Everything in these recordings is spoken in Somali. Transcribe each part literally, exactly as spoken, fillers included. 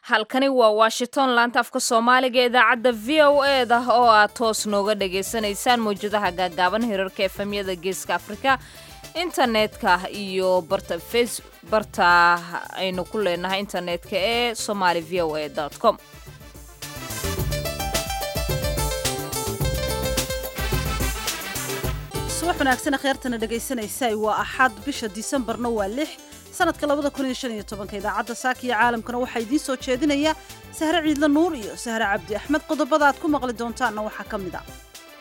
halkani waa Washington laanta afka Soomaaliga idaacadda V O A da oo aad toos nooga dhageysanaysaan mowjadaha gaagaaban hirarka efemyada Geeska Afrika internetka iyo barta Facebook barta aynu ku leenahay internetka ee somali v o a dot com. subax wanaagsan akhyaartana dhagaysanaysay waa axad bisha Disembarna waa lix sanadka labada kun iyo shan iyo toban idaacadda Saakiya caalamkana waxa idin soo jeedinaya Sahra Ciidla Nuur iyo Sahra Cabdi Axmed qodobada aad ku maqli doontaana waxa kamid ah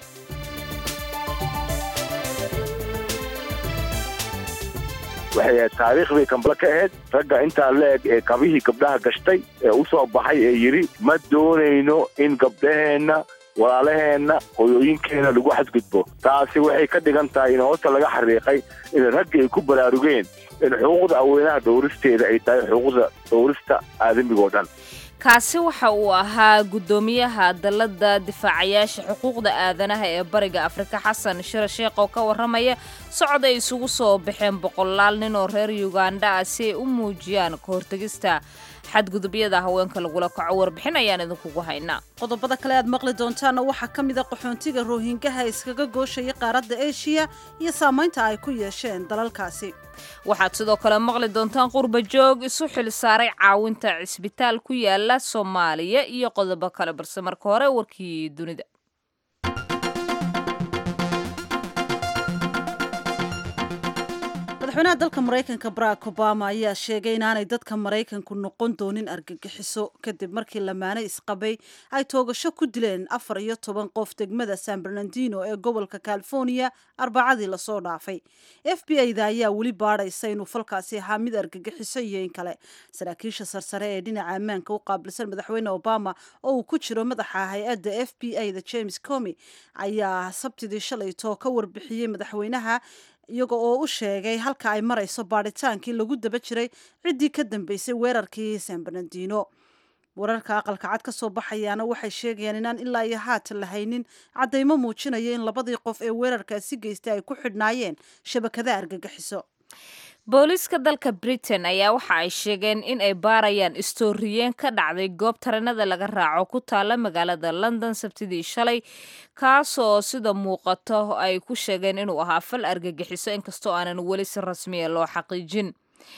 waxay taariikhdii kambla ka ahayd ragga intaa leeg ee kabihii gabdhaha gashtay ee u soo baxay ee yiri ma doonayno in gabdhaheena walaalaheenna hooyooyinkeena lagu xadgudbo taasi waxay ka dhigan tahay in hoosta laga xariiqay in ragga ay ku baraarugeen in xuquuqda haweenaha dhowristeeda ay tahay xuquuqda dhowrista aadamigoo dhan kaasi waxa uu ahaa gudoomiyaha dalada difaacayaasha xuquuqda aadanaha ee bariga Afrika Xasan Shira Sheekh oo ka waramaya socod ay isugu soo baxeen boqolaal nin oo reer Uganda ah si ay u muujiyaan ka hortagista xadgudubyada haweenka lagula kaco warbixin ayaan idinku haynaa qodobada kale aad maqli doontaan waxa kamid ah qaxoontiga Rohingya iskaga gooshaya qaaradda Asia iyo saameynta ay ku yeesheen dalalkaasi waxaad sidoo kale maqli doontaan qurba joog isu xil saaray caawinta cisbitaal ku yaala Soomaaliya iyo qodobo kale balse marka hore warkii dunida madaxweynaha dalka Mareykanka Barack Obama ayaa sheegay inaanay dadka Mareykanku noqon doonin argagixiso kadib markii lamaane isqabay ay toogasho ku dileen afar iyo toban qof degmada San Bernardino ee gobolka California arbacadii la soo dhaafay F B I da ayaa weli baadhaysa inuu falkaasi ahaa mid argagixiso iyo in kale saraakiisha sarsare ee dhinaca ammaanka u qaabilsan madaxweyne Obama oo uu ku jiro madaxa hay'adda F B I da James Comey ayaa sabtidii shalay too ka warbixiyay madaxweynaha iyaga oo u sheegay halka ay marayso baadhitaankii lagu daba jiray ciddii ka dambeysay weerarkii San Bernardino wararka aqalka cad ka soo baxayana waxay sheegayaan inaan ilaa iyo haatan lahaynin cadeymo muujinaya in labadii qof ee weerarkaasi geystay ay ku xidhnaayeen shabakada argagixiso booliska dalka Britain ayaa waxa ay sheegeen in ay baarayaan istooriyeen ka dhacday goob tareenada laga raaco ku taala magaalada London sabtidii shalay kaasoo sida muuqato ay ku sheegeen inuu ahaa fal argagixiso inkastoo aanan weli si rasmi ah loo xaqiijin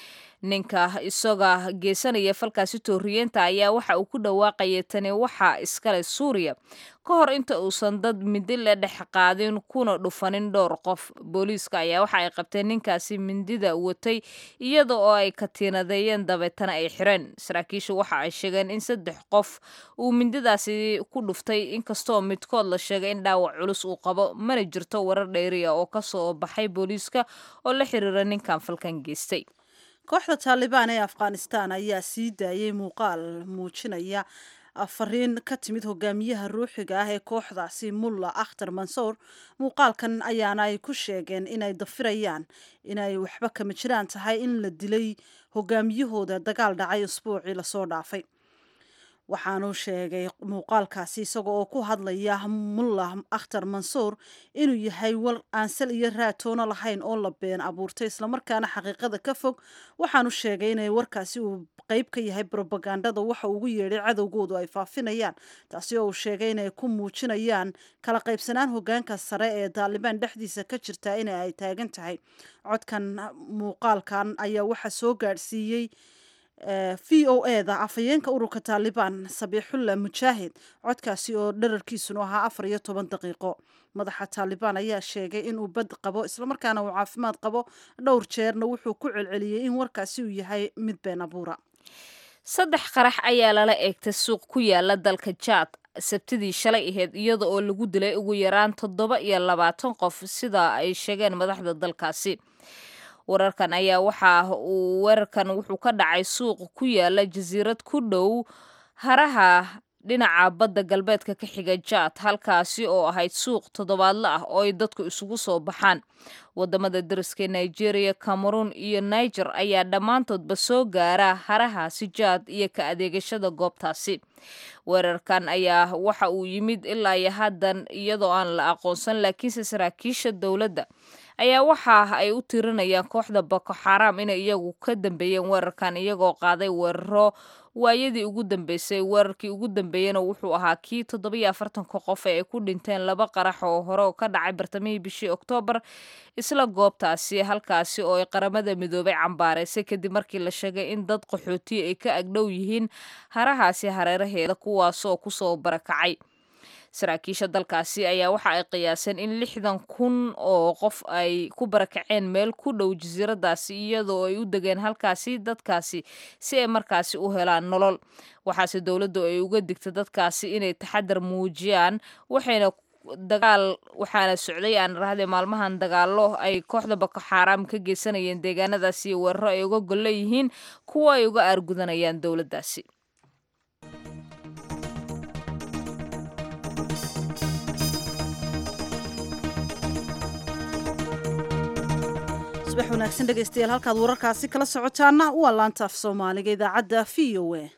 ninka isaga geesanaya falkaasi tooriyeenta ayaa waxa uu ku dhawaaqayay tani waxa iskale Suuriya ka hor inta uusan dad mindi la dhex qaadin kuna dhufanin dhowr qof booliiska ayaa waxa ay qabteen ninkaasi mindida watay iyada oo ay katiinadeeyeen dabeetana ay xireen saraakiishu waxa ay sheegeen in saddex qof uu mindidaasi ku dhuftay inkastoo midkood la sheegay in dhaawac culus uu qabo mana jirto warar dheeri ah oo ka soo baxay booliiska oo la xiriira ninkan falkan geystay kooxda Taliban ee Afghanistan ayaa sii daayay muuqaal muujinaya afariin ka timid hogaamiyaha ruuxiga ah ee kooxdaasi Mullah Akhtar Mansour muuqaalkan ayaana ay ku sheegeen inay dafirayaan inay waxba kama jiraan tahay in la dilay hogaamiyahooda dagaal dhacay usbuucii la soo dhaafay waxaanu sheegay muuqaalkaasi isagoo oo ku hadlaya Mullah Akhtar Mansour inuu yahay war aan sal iyo raatoona lahayn oo la been abuurtay isla markaana xaqiiqada ka fog waxaanu sheegay inay warkaasi uu qayb ka yahay propagandada waxa uu ugu yeedhay cadowgoodu ay faafinayaan taasi oo uu sheegay inay ku muujinayaan kala qaybsanaan hogaanka sare ee Taliban dhexdiisa ka jirta in ay taagan tahay codkan muuqaalkan ayaa waxa soo gaarsiiyay V O A da afayeenka ururka Taliban Sabiixullah Mujaahid codkaasi oo dherarkiisu ahaa afar iyo toban daqiiqo madaxa Taliban ayaa sheegay in uu bad qabo isla markaana uu caafimaad qabo dhowr jeerna wuxuu ku celceliyay in warkaasi uu yahay mid been abuura saddex qarax ayaa lala eegtay suuq ku yaala dalka Chad sabtidii shalay ahayd iyada oo lagu dilay ugu yaraan toddoba iyo labaatan qof sida ay sheegeen madaxda dalkaasi wararkan ayaa waxa uu weerarkan wuxuu ka dhacay suuq ku yaala jasiirad ku dhow haraha dhinaca badda galbeedka ka xiga Chad halkaasi oo ahayd suuq toddobaadle ah oo ay dadku isugu soo baxaan wadamada dariska Nigeria Cameroon iyo Niger ayaa dhamaantoodba soo gaara harahaasi Chad iyo ka adeegashada goobtaasi weerarkan ayaa waxa uu yimid ilaa iyo haddan iyadoo aan la aqoonsan laakiinse saraakiisha dawladda ayaa waxa ay u tirinayaan kooxda Boko Haram inay iyagu ka dambeeyeen weerarkan iyagoo qaaday weeraro waayadii ugu dambeysay. Weerarkii ugu dambeeyana wuxuu ahaa kii toddoba iyo afartan qof ee ay ku dhinteen laba qarax oo hore oo ka dhacay bartamihii bishii Oktoobar isla goobtaasi, halkaasi oo ay qaramada midoobay cambaareysay kadib markii la sheegay in dad qaxooti ay ka agdhow yihiin harahaasi hareeraheeda kuwaasoo kusoo barakacay. saraakiisha dalkaasi ayaa waxa ay qiyaaseen in lixdan kun oo qof ay ku barakaceen meel ku dhow jasiiradaasi iyadoo ay u degeen halkaasi dadkaasi si ay markaasi u helaan nolol. waxaase dowladdu ay uga digtay dadkaasi inay taxadar muujiyaan waxayna dagaal waxaana socday aan raahday maalmahan dagaallo ay kooxda Boko Haram ka geysanayeen deegaanadaasi weeraro ay uga gol leeyihiin kuwa ay uga aargudanayaan dowladdaasi. subax wanaagsan dhegaystayaal halkaad wararkaasi kala socotaana waa laanta af Soomaaliga idaacadda V O A.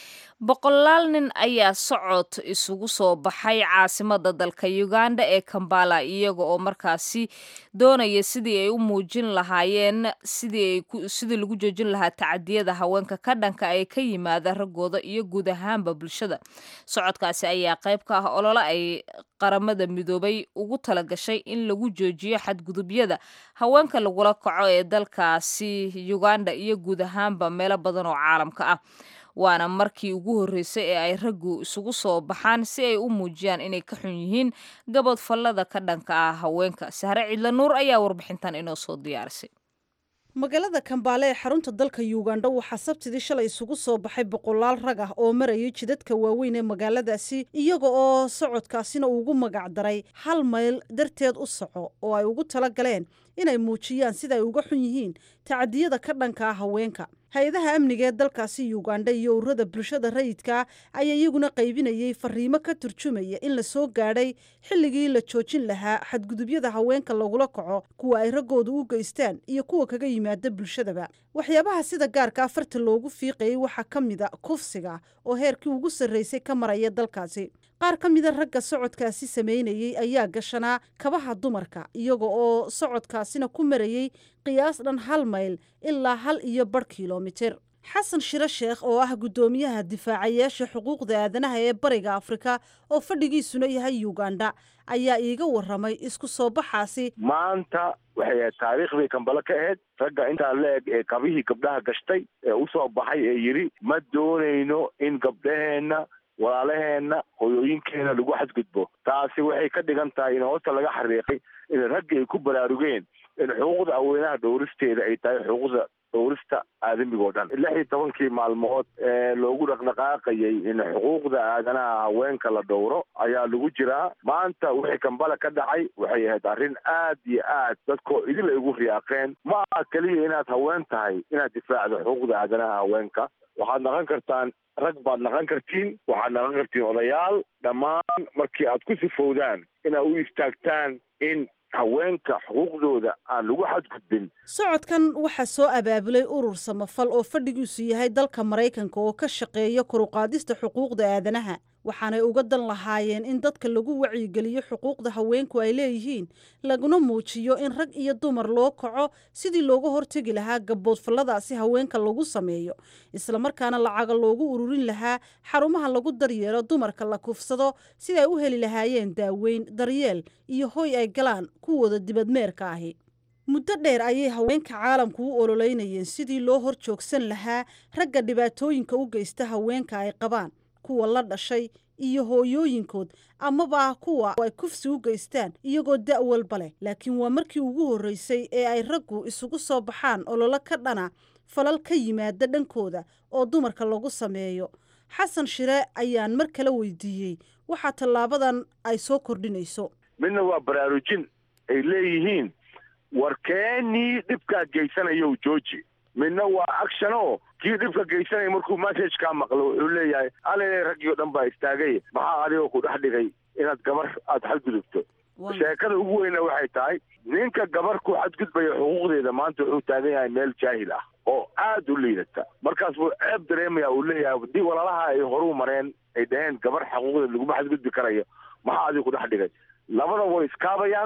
boqolaal nin ayaa socod isugu soo baxay caasimada dalka Uganda ee Kampala iyaga oo markaasi doonaya sidii ay u muujin lahaayeen sidii ay sidii lagu joojin lahaa tacadiyada haweenka ka dhanka ay ka yimaada ragooda iyo guud ahaanba bulshada. socodkaasi ayaa qayb ka ah olole ay qaramada midoobay ugu talagashay in lagu joojiyo xadgudubyada haweenka lagula kaco ee dalkaasi Uganda iyo guud ahaanba meelo badan oo caalamka ah. waana markii ugu horeysay ee ay raggu isugu soo baxaan si ay u muujiyaan inay ka xun yihiin gabadh fallada ka dhanka ah haweenka. Sahre Cidla Nuur ayaa warbixintan inoo soo diyaarisay. magaalada Kampala ee xarunta dalka Uganda waxaa sabtidii shalay isugu soo baxay boqolaal rag ah oo marayay jidadka waaweyn ee magaaladaasi iyaga oo socodkaasina ugu magac daray hal mayl darteed u soco oo ay ugu tala galeen inay muujiyaan sida ay uga xun yihiin tacadiyada ka dhanka ah haweenka. hay-adaha amniga ee dalkaasi Uganda iyo ururada bulshada rayidka ayaa iyaguna qaybinayay fariimo ka turjumaya in la soo gaadhay xilligii la joojin lahaa xadgudubyada haweenka lagula kaco kuwa ay ragooda u geystaan iyo kuwa kaga yimaada bulshadaba. waxyaabaha sida gaarka afarta loogu fiiqayay waxaa ka mida kufsiga oo heerkii ugu sarreysay ka maraya dalkaasi. qaar ka mida ragga socodkaasi sameynayay ayaa gashanaa kabaha dumarka iyaga oo socodkaasina ku marayay qiyaas dhan hal mayl ilaa hal iyo bar kilomitir. xasan shire sheekh oo ah guddoomiyaha difaacayaasha xuquuqda aadanaha ee bariga Afrika oo fadhigiisuna yahay Uganda ayaa iiga waramay isku soo baxaasi. maanta waxay taariikhdii Kampala ka ahayd ragga inta leeg ee kabihii gabdhaha gashtay ee u soo baxay ee yiri ma doonayno in gabdhaheena walaalaheena hooyooyinkeena lagu xadgudbo. taasi waxay ka dhigan tahay in hoosta laga xariiqay in ragga ay ku baraarugeen in xuquuqda haweenaha dhowristeeda ay tahay xuquuqda dhowrista aadamiga oo dhan. lix iyo tobankii maalmood ee loogu dhaqdhaqaaqayay in xuquuqda aadanaha haweenka la dhowro ayaa lagu jiraa. maanta wixii Kampala ka dhacay waxay ahayd arrin aad iyo aad dadkoo idil ay ugu riyaaqeen. ma aha keliya inaad haween tahay inaad difaacdo xuquuqda aadanaha haweenka, waxaad naqon kartaan rag baad naqon kartiin, waxaad naqon kartiin odayaal. dhammaan markii aad ku sifowdaan inaad u istaagtaan in haweenka xuquuqdooda aan lagu xadgudbin. socodkan waxaa soo abaabulay urur samafal oo fadhigiisu yahay dalka Mareykanka oo ka shaqeeya kor u qaadista xuquuqda aadanaha, waxaanay uga dan lahaayeen in dadka lagu wacyigeliyo xuquuqda haweenku ay leeyihiin laguna muujiyo in rag iyo dumar loo kaco sidii looga hortegi lahaa gabboodfalladaasi haweenka lagu sameeyo, isla markaana lacaga loogu ururin lahaa xarumaha lagu daryeelo dumarka la kufsado si ay u heli lahaayeen daaweyn, daryeel iyo hoy ay galaan kuwooda dibadmeerka ahi. muddo dheer ayay haweenka caalamku u ololeynayeen sidii loo hor joogsan lahaa ragga dhibaatooyinka u geysta haweenka ay qabaan, kuwa la dhashay iyo hooyooyinkood amaba kuwa ay kufsi u geystaan iyagoo da' walba leh. laakiin waa markii ugu horreysay ee ay raggu isugu soo baxaan ololo ka dhana falal ka yimaada dhankooda oo dumarka lagu sameeyo. xasan shire ayaan mar kale weydiiyey waxaa tallaabadan ay soo kordhinayso. midna waa baraarujin ay leeyihiin warkeenii dhibkaa geysanayo jooji, midna waa action oo kii dhibka geysanaya markuu message ka maqlo wuxuu leeyahay alle raggiyo dhan baa istaagay maxaa adigoo ku dhex dhigay inaad gabar aad xadgudubto. sheekada ugu weyna waxay tahay ninka gabar ku xadgudbaya xuquuqdeeda maanta wuxuu taagan yahay meel jaahil ah oo aad u liidata. markaas buu ceeb dareemaya uu leeyahay haddii walaalaha ay horu mareen ay dhaheen gabar xuquuqdeeda laguma xadgudbi karayo maxaa adiga ku dhex dhigay. labada way iskaabayaan,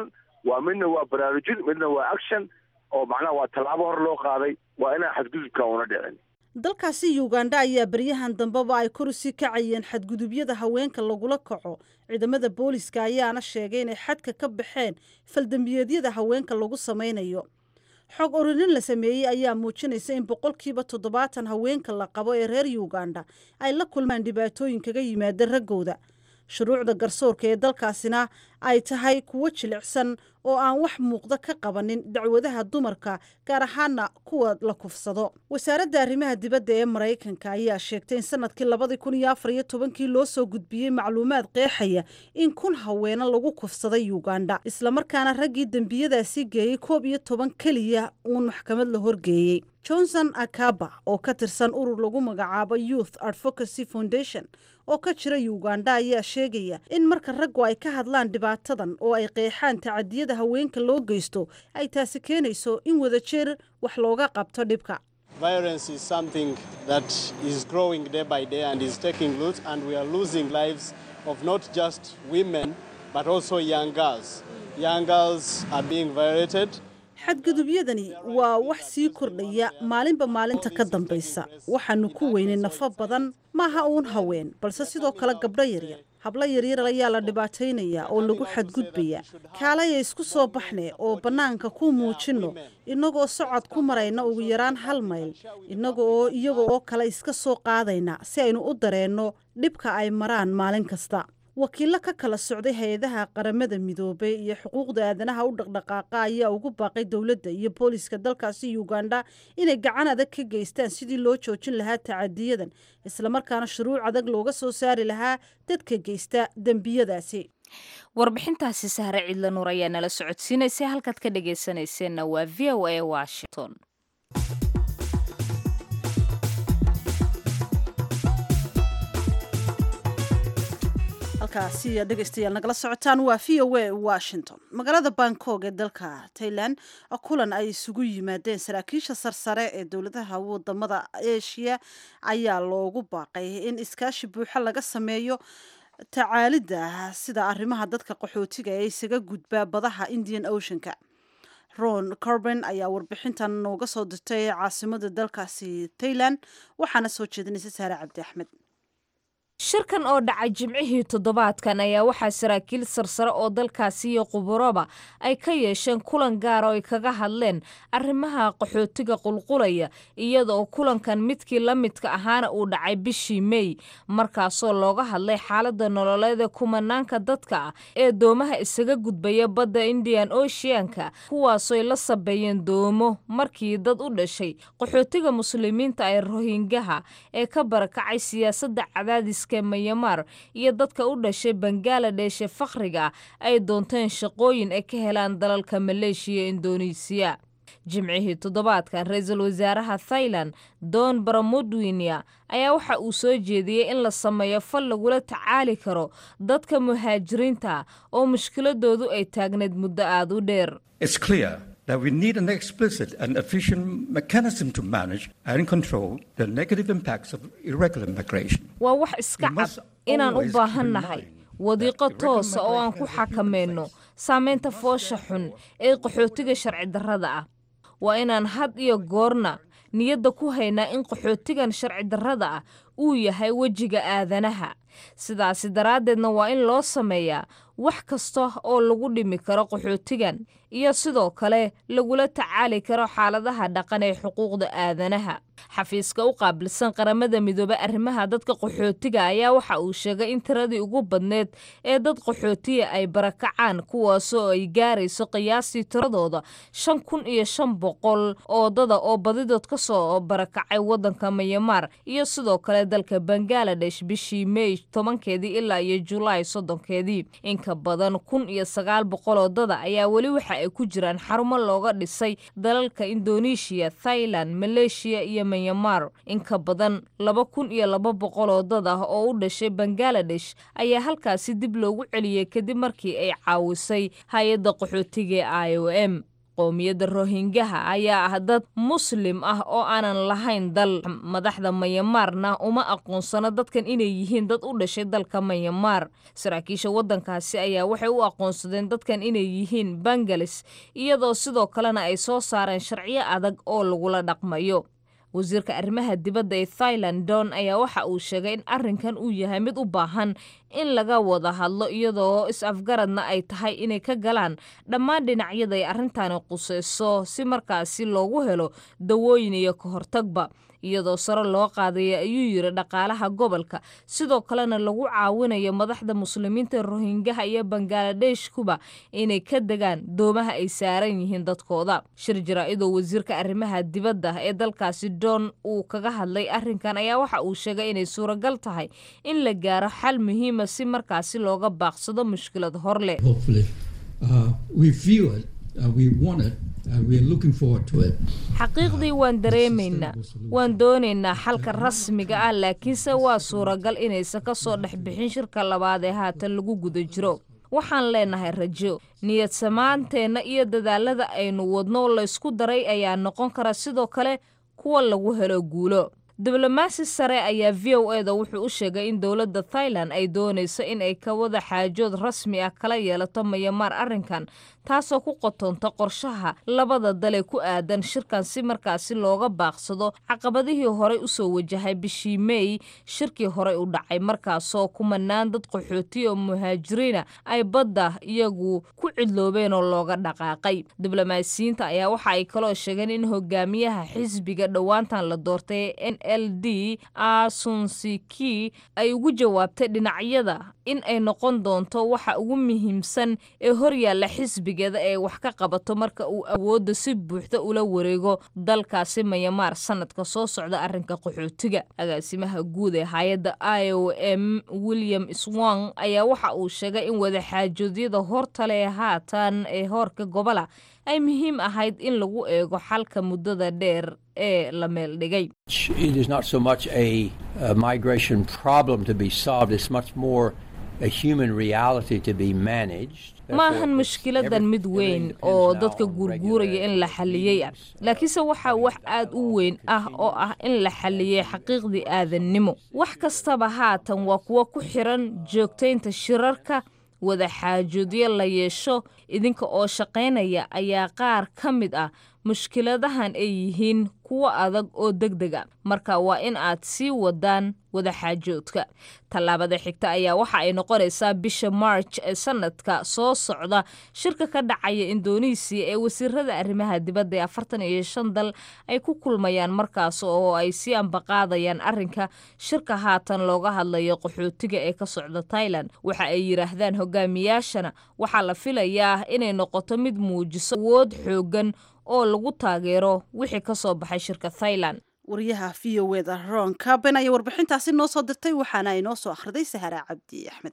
waa midna waa baraarujin midna waa action oo macnaha waa tallaabo hor loo qaaday waa inaan xadgudubka una dhicin. dalkaasi uganda ayaa baryahan dambeba ay kor usii kacayeen xadgudubyada haweenka lagula kaco ciidamada booliska ayaana sheegay inay xadka ka baxeen faldambiyeedyada haweenka lagu samaynayo. xog ururin la sameeyey ayaa muujinaysa in boqolkiiba toddobaatan haweenka la qabo ee reer uganda ay la kulmaan dhibaatooyin kaga yimaada raggooda. shuruucda garsoorka ee dalkaasina ay tahay kuwo jilicsan oo aan wax muuqda ka qabanin dacwadaha dumarka gaar ahaana kuwa la kufsado. wasaaradda arrimaha dibadda ee maraykanka ayaa sheegtay in sanadkii labadii kun iyo afar iyo tobankii loo soo gudbiyey macluumaad qeexaya in kun haweena lagu kufsaday uganda islamarkaana raggii dembiyadaasi geeyey koob iyo toban keliya uun maxkamad la horgeeyey. johnson akaba oo ka tirsan urur lagu magacaabo youth advocacy foundation oo ka jira uganda ayaa sheegaya in marka raggu ay ka hadlaan dhibaatadan oo ay qeexaan tacadiyada haweenka loo geysto ay taasi keenayso in wadajir wax looga qabto dhibka. Violence is something that is growing day by day and is taking root, and we are losing lives of not just women but also young girls. Young girls are being violated. xadgudubyadani waa wax sii kordhaya maalinba maalinta ka dambaysa. waxaanu ku weynay nafo badan maaha uun haween balse sidoo kale gabdho yaryar. hablo yaryar ayaa la dhibaataynaya oo lagu xadgudbaya. kaalaya isku soo baxne oo bannaanka ku muujinno innagoo socod ku marayna ugu yaraan hal mayl innaga oo iyaga oo kale iska soo qaadayna si aynu u dareenno dhibka ay maraan maalin kasta. wakiilo ka kala socday hay-adaha qaramada midoobay iyo xuquuqda aadanaha u dhaqdhaqaaqa ayaa ugu baaqay dowladda iyo booliska dalkaasi uganda inay gacan adag ka geystaan sidii loo joojin lahaa tacadiyadan islamarkaana shuruuc adag looga soo saari lahaa dadka geysta dembiyadaasi. warbixintaasi sahre cidla nuur ayaa nala socodsiinaysay halkaad ka dhagaysanayseena waa v o a washington. halkaasi dhegeystayaal nagala socotaan waa v o a washington. magaalada bangkok ee dalka thailand kulan ay isugu yimaadeen saraakiisha sarsare ee dowladaha wadamada asia ayaa loogu baaqay in iskaashi buuxa laga sameeyo tacaalida sida arrimaha dadka qaxootiga ee isaga gudbaa badaha indian oceanka. ron corben ayaa warbixintan nooga soo dirtay caasimada dalkaasi thailand waxaana soo jeedinaysa saare cabdi axmed. shirkan oo dhacay jimcihii toddobaadkan ayaa waxaa saraakiil sarsare oo dalkaasi iyo quburoba ay ka yeesheen kulan gaara oo ay kaga hadleen arrimaha qaxootiga qulqulaya iyadoo kulankan midkii la midka ahaana uu dhacay bishii May markaasoo looga hadlay xaaladda nololeed ee kumanaanka dadka ah ee doomaha isaga gudbaya badda Indian Oceanka kuwaasoo la sabeeyeen doomo markii dad u dhashay qaxootiga muslimiinta ay Rohingya ee ka barakacay siyaasadda cadaadis Myanmar iyo dadka u dhashay Bangladesh ee fakhriga ay doonteen shaqooyin ay ka helaan dalalka Malaysia iyo Indonesia. jimcihii toddobaadkan ra'iisul wasaaraha Thailand Don Pramudwinaya ayaa waxa uu soo jeediyay in la sameeyo fal lagula tacaali karo dadka muhaajiriinta oo mushkiladoodu ay taagneed muddo aad u dheer. It's clear that we need an explicit and efficient mechanism to manage and control the negative impacts of irregular migration. waa wax iska cad inaan u baahannahay wadiiqo toosa oo aan ku xakamayno saameynta foosha xun ee qaxootiga sharci darrada ah. waa inaan had iyo goorna niyadda ku haynaa in qaxootigan sharci darrada ah uu yahay wejiga aadanaha. sidaasi daraaddeedna waa in loo sameeyaa wax kasta oo lagu dhimi karo qaxootigan iyo sidoo kale lagula tacaali karo xaaladaha dhaqan ee xuquuqda aadanaha. xafiiska u qaabilsan qaramada midoobay arrimaha dadka qaxootiga ayaa waxa uu sheegay in tiradii ugu badneed ee dad qaxootiga ay barakacaan kuwaasoo ay gaarayso qiyaastii tiradooda shan kun iyo shan boqol oo dada oo badidood ka soo barakacay waddanka Myanmar iyo sidoo kale dalka Bangladesh bishii May tobankeedii ilaa iyo July soddonkeedii. in ka badan kun iyo sagaal boqol oo dada ayaa weli waxa ay ku jiraan xarumo looga dhisay dalalka Indonesia, Thailand, Malaysia iyo Myanmar. in ka badan laba kun iyo laba boqol oo dad ah oo u dhashay Bangladesh ayaa halkaasi dib loogu celiyay kadib markii ay caawisay hay'adda qaxootiga I O M. qoomiyadda rohingaha ayaa ah dad muslim ah oo aanan lahayn dal. madaxda Myanmarna uma aqoonsano dadkan inay yihiin dad u dhashay dalka Myanmar. saraakiisha waddankaasi ayaa waxay u aqoonsadeen dadkan inay yihiin Bengalis iyadoo sidoo kalena ay soo saareen sharciyo adag oo lagula dhaqmayo. wasiirka arrimaha dibadda ee Thailand Don ayaa waxa uu sheegay in arrinkan uu yahay mid u baahan in laga wada hadlo iyadoo is-afgaradna ay tahay inay ka galaan dhammaan dhinacyada ay arrintani qusayso si markaasi loogu helo dawooyin iyo ka hortagba iyadoo sare loo qaadaya ayuu yiri dhaqaalaha gobolka sidoo kalena lagu caawinayo madaxda muslimiinta Rohingya iyo Bangladesh kuba inay ka degaan doomaha ay saaran yihiin dadkooda. shir jaraa'idoo wasiirka arrimaha dibadda ee dalkaasi Don uu kaga hadlay arrinkan ayaa waxa uu sheegay inay suuragal tahay in la gaaro xal muhiim ah si markaasi looga baaqsado mushkilad hor leh. Hopefully uh, we feel it, uh, we want it. xaqiiqdii waan dareemaynaa waan doonaynaa xalka rasmiga ah laakiinse waa suuragal inaysan ka soo dhex bixin shirka labaad ee haatan lagu guda jiro. waxaan leenahay rajo niyad samaanteenna iyo dadaalada aynu wadno laysku daray ayaa noqon kara sidoo kale kuwa lagu helo guulo. diblomaasi sare ayaa V O A da wuxuu u sheegay in dowladda Thailand ay doonayso in ay ka wada xaajood rasmi ah kala yeelato Myanmar arrinkan taasoo ku qotonta qorshaha labada dal ee ku aadan shirkan si markaasi looga baaqsado caqabadihii horey u soo wajahay bishii May shirkii horey u dhacay markaasoo kumanaan dad qaxooti oo muhaajiriina ay badda iyagu ku cidloobeen oo looga dhaqaaqay. diblomaasiyiinta ayaa waxa ay kaloo sheegeen in hogaamiyaha xisbiga dhowaantan la doortay N L D Aung San Suu Kyi ay ugu jawaabtay dhinacyada in ay noqon doonto waxa ugu muhiimsan ee horyaalla xisbigeeda ee wax ka qabato marka uu awoodda si buuxda ula wareego dalkaasi Myanmar sanadka soo socda arrinka qaxootiga. agaasimaha guud ee hay'adda I O M William Iswang ayaa waxa uu sheegay in wada xaajoodyada hortale ee haatan ee hoorka gobola ay muhiim ahayd in lagu eego xalka muddada dheer ee la meel dhigay. It is not so much a, a migration problem to be solved, it's much more a human reality to be managed. maahan mushkiladan mid weyn oo dadka guurguuraya in la xaliyey ah laakiinse waxaa wax aad u weyn ah oo ah in la xaliyey xaqiiqdii aadannimo. wax kastaba haatan waa kuwa ku xiran joogtaynta shirarka wada xaajoodyo la yeesho idinka oo shaqaynaya ayaa qaar ka mid ah mushkiladahan ay yihiin kuwa adag oo degdeg ah marka waa in aad sii wadaan wada xaajoodka. tallaabada xigta ayaa waxa ay noqonaysaa bisha March ee sanadka soo socda shirka ka dhacaya Indonesia ee wasiirada arrimaha dibadda ee afartan iyo shan dal ay ku kulmayaan markaas oo ay si ambaqaadayaan arrinka shirka haatan looga hadlayo qaxootiga ee ka socda Thailand. waxa ay yiraahdaan hogaamiyaashana waxaa la filayaa inay noqoto mid muujiso awood xoogan oo lagu taageero wixii ka soo baxay shirka Thailand. wariyaha V O A da Ron Caben ayaa warbixintaasi noo soo dirtay waxaana ay noo soo akhriday Sahara Cabdi Axmed.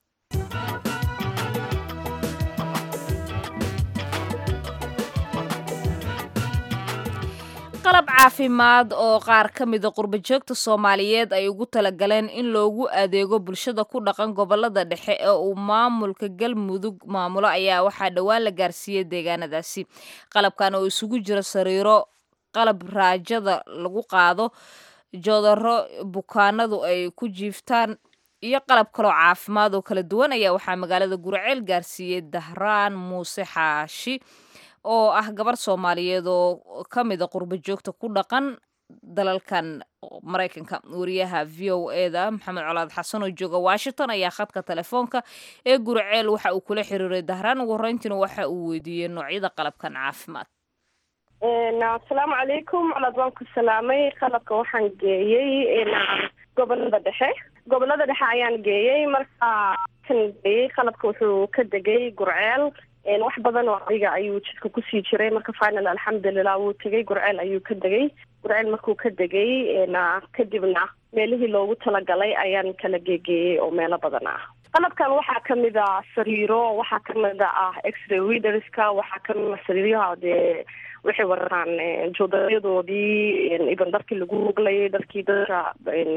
qalab caafimaad oo qaar ka mid ah qurba joogta Soomaaliyeed ay ugu talagaleen in loogu adeego bulshada ku dhaqan gobolada dhexe ee uu maamulka Galmudug maamulo ayaa waxaa dhawaan la gaarsiiyay deegaanadaasi. qalabkan oo isugu jira sariiro qalab raajada lagu qaado joodaro bukaanadu ay ku jiiftaan iyo qalab kale oo caafimaad oo kala duwan ayaa waxaa magaalada Gurceel gaarsiiyay Dahraan Muuse Xaashi oo ah gabar Soomaaliyeed oo ka mid ah qurba joogta ku dhaqan dalalkan Mareykanka. wariyaha V O A da Maxamed Colaad Xasan oo jooga Washington ayaa khadka telefoonka ee Gurceel waxa uu kula xiriiray Dahraan ugu horeyntiina waxa uu weydiiyay noocyada qalabkan caafimaad. Assalaamu calaykum. Colaad waan ku salaamay. qalabka waxaan geeyay gobolada dhexe gobolada dhexe ayaan geeyay marka kan geeyay qalabka wuxuu ka degay Gurceel wax badan oo adiga ayuu jidka ku sii jiray marka final alxamdulillah wuu tagay Gurceel ayuu ka degay Gurceel markuu ka degay kadibna meelihii loogu talagalay ayaan kala geeyay oo meelo badan ah. qalabkan waxaa ka mid ah sariiro waxaa ka mid ah x-ray readerska waxaa ka mid ah sariiraha de waxay wataan joodarayadoodii iban darkii lagu ruglayay darkii dadka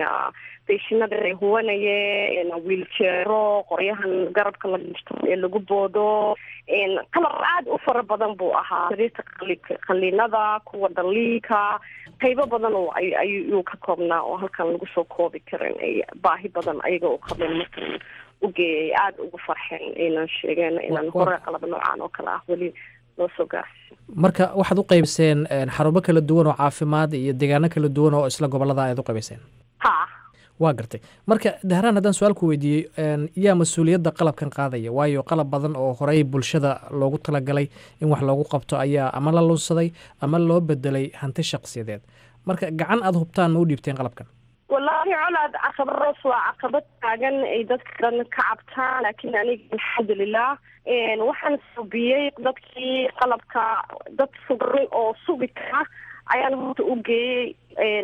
beeshinada ay huwanayeen wiiljeero qoryahan garabka la gishto ee lagu boodo qalab aada u fara badan buu ahaa sariirta qaliinada kuwa dhaliinka qaybo badan oo ayuu ka koobnaa oo halkan lagu soo koobi karin ay baahi badan ayaga u qabeen markan ugeeyay aada ugu farxeen inaan sheegeen inaan hore qalab noocaan oo kale ah weli loo soo gaarsiin marka waxaad u qaybiseen xarumo kala duwan oo caafimaad iyo deegaano kala duwan oo isla gobolada ayaad u qaybiseen ha waa gartay marka dahraan haddaan su-aal ku weydiiyey yaa mas-uuliyadda qalabkan qaadaya waayo qalab badan oo horey bulshada loogu talagalay in wax loogu qabto ayaa ama la lunsaday ama loo bedelay hanti shakhsiyadeed marka gacan aada hubtaan ma u dhiibteen qalabkan wallaahi colaad caqabadaas waa caqabad taagan ay dadka dhan ka cabtaan laakiin aniga alxamdulilah waxaan subiyey dadkii qalabka dad sugay oo sugi kara ayaan horta u geeyey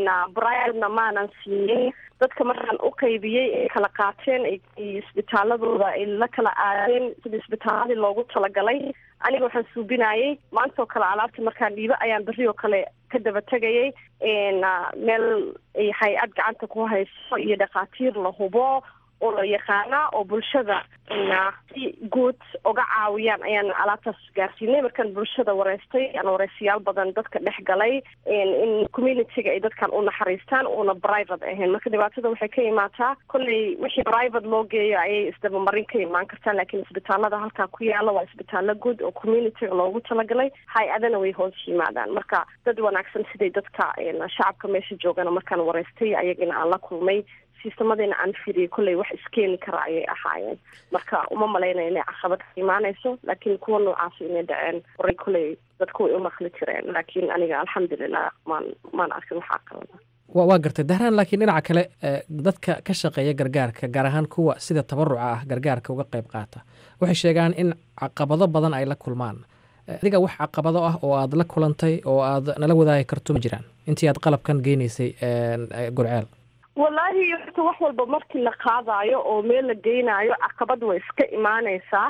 briadna maanan siiyey dadka markaan u qaybiyey ay kala qaateen isbitaaladooda ay la kala aadeen sida isbitaaladii loogu talagalay aniga waxaan suubinayay maanta oo kale alaabta markaan dhiibo ayaan berri oo kale ka daba tegayay meel ay hay-ad gacanta ku hayso iyo dhakhaatiir la hubo oo la yaqaana oo bulshada si guud uga caawiyaan ayaan alaabtaas gaarsiinay markaan bulshada wareystay aan wareysayaal badan dadka dhex galay in communityga ay dadkan u naxariistaan uuna private ahayn marka dhibaatada waxay ka imaataa kolley wixii private loo geeyo ayay isdabamarin ka imaan kartaan laakiin isbitaalada halkaa ku yaala waa isbitaalo guud oo communityga loogu talagalay hay-adana way hoos yimaadaan marka dad wanaagsan siday dadka shacabka meesha joogana markaan wareystay ayagina aan la kulmay sistemadina aan firiyey kolley wax iskeeni kara ayay ahaayeen marka uma malaynayo inay caqabad ka imaanayso laakiin kuwa noocaas inay dhaceen horay kolley dadku way u maqli jireen laakiin aniga alxamdulilah maan maan arkin wax caqabada wa waa gartay dahraan laakiin dhinaca kale dadka ka shaqeeya gargaarka gaar ahaan kuwa sida tabaruca ah gargaarka uga qayb qaata waxay sheegaan in caqabado badan ay la kulmaan adiga wax caqabado ah oo aada la kulantay oo aad nala wadaagi karto ma jiraan intii aad qalabkan geynaysay gurceel wallaahi horta wax walba markii la qaadaayo oo meel la geynaayo caqabad way iska imaanaysaa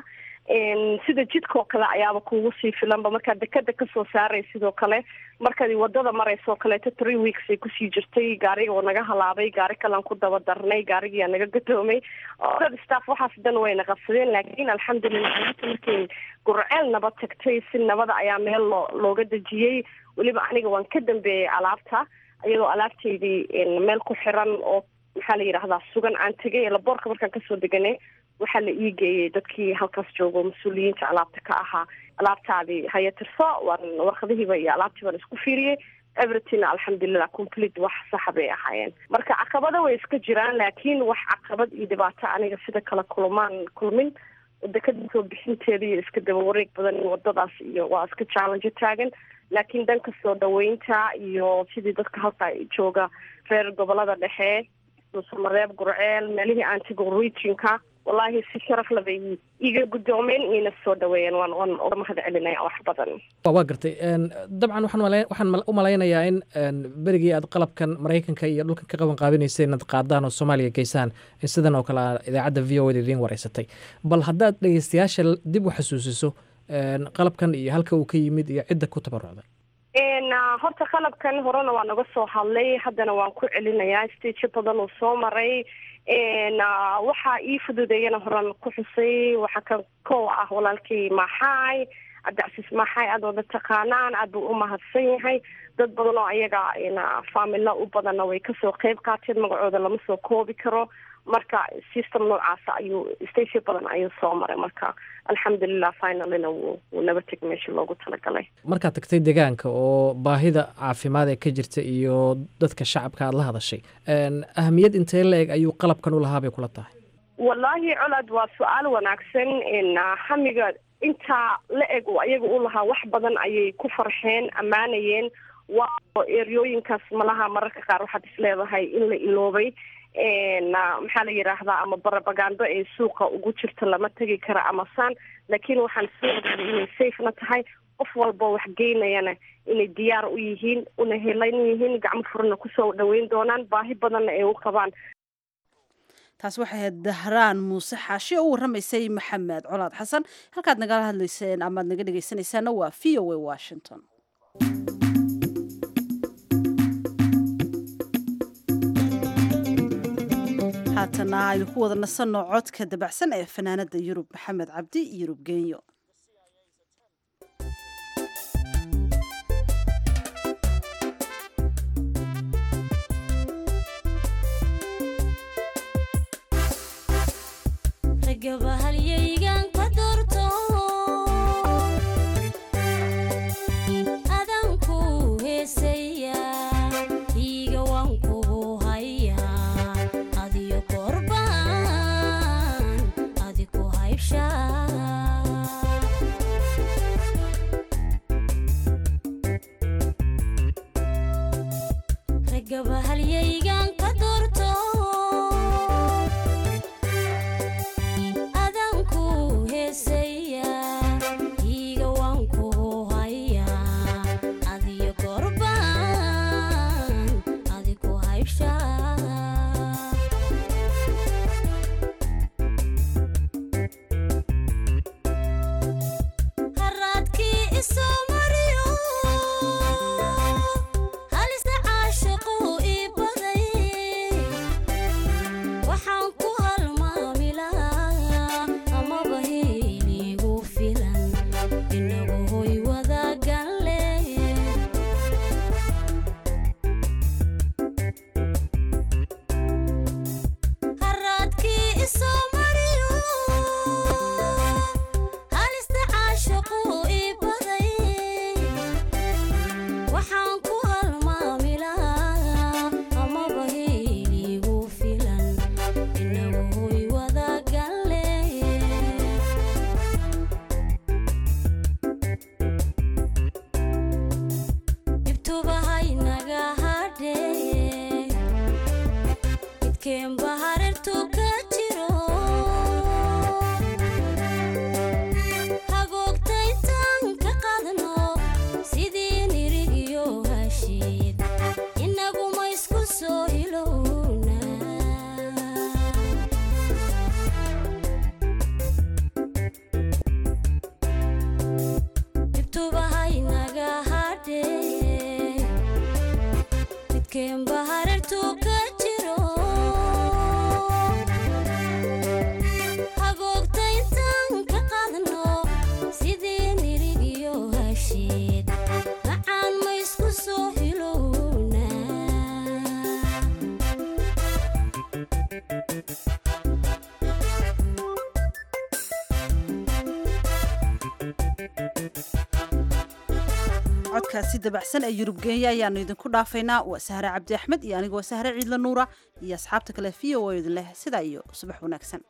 sida jidkoo kale ayaaba kugu sii filanba markaad dekada kasoo saaray sidoo kale markaad wadada marayso kaleeto three weeks ay kusii jirtay gaariga oo naga halaabay gaari kalan ku daba darnay gaarigiyaa naga gadoomay dad staff waxaas dhan wayna qabsadeen laakiin alxamdulilah markay gurceel nabad tagtay si nabada ayaa meel loo looga dejiyey weliba aniga waan ka dambeeyey alaabta iyadoo alaabtaydii meel ku xiran oo maxaa la yidhaahdaa sugan aan tegay laboorka markaan kasoo deganay waxaa la ii geeyey dadkii halkaas joogo mas-uuliyiinta alaabta ka ahaa alaabtaadii haya tirso waan warqadihiiba iyo alaabtii baan isku fiiriyey everything alxamdulilah complete wax saxa bay ahaayeen marka caqabado way iska jiraan laakiin wax caqabad iyo dhibaato aniga sida kale kulmaan kulmin dekada soo bixinteeda iyo iska daba wareeg badan in wadadaas iyo waa iska challenge taagan laakiin dhanka soo dhaweynta iyo sidii dadka halkaa jooga reer gobolada dhexe samareeb gurceel meelihii aan tego regionka wallaahi si sharaf labay iga guddoomeen ina soo dhaweeyeen waan waan uga mahad celinaya wax badan waa gartay dabcan waxaan malay waxaan u malaynayaa in berigii aad qalabkan maraykanka iyo dhulkan ka qaban qaabinaysay inaad qaadaan oo soomaaliya geysaan in sidan oo kale idaacadda v o da idiin wareysatay bal haddaad dhegeystayaasha dib u xasuusiso qalabkan iyo halka uu ka yimid iyo cidda ku tabarucday horta qalabkan horena waa naga soo hadlay haddana waan ku celinayaa stage badan uu soo maray waxaa ii fududeeyana horan ku xusay waxaa ka kow ah walaalkii maxaay cabdicasiis maxaay aad wada taqaanaan aad buu u mahadsan yahay dad badan oo ayaga faamila u badanna way kasoo qeyb qaateen magacooda lama soo koobi karo marka system noocaasa ayuu station badan ayuu soo maray marka alxamdulilah finalina wuu wuu naba teg meesha loogu talagalay markaad tagtay deegaanka oo baahida caafimaad ee ka jirta iyo dadka shacabka aada la hadashay ahamiyad intee la eg ayuu qalabkan u lahaa bay kula tahay wallaahi colaad waa su-aal wanaagsan hamiga intaa la eg oo ayaga u lahaa wax badan ayay ku farxeen ammaanayeen waa eryooyinkaas malaha mararka qaar waxaad is leedahay in la iloobay maxaa la yidhaahdaa ama barabagando ay suuqa ugu jirta lama tegi kara ama saan laakiin waxaan soo ogaaday inay safena tahay qof walba wax geynayana inay diyaar u yihiin una helan yihiin gacmo furana kusoo dhaweyn doonaan baahi badanna ay u qabaan taas waxay ahayd dahraan muuse xaashi oo u warramaysay maxamed colaad xasan halkaad nagala hadlayseen amaad naga dhegaysanaysaana waa v o a washington haatana aynu ku wada nasanno codka dabacsan ee fanaanada yurub maxamed cabdi yurub genyo. codkaasi dabacsan ee yurub geenya ayaanu idinku dhaafaynaa. waa sahre cabdi axmed iyo anigoo sahre ciidla nuura iyo asxaabta kale v o idin leh sidaa iyo subax wanaagsan.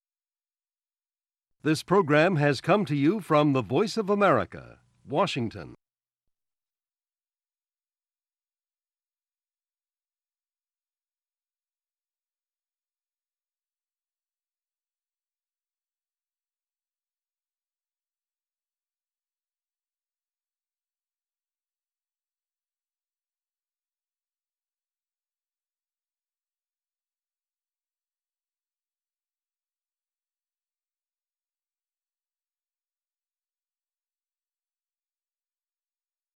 This program has come to you from the Voice of America, Washington.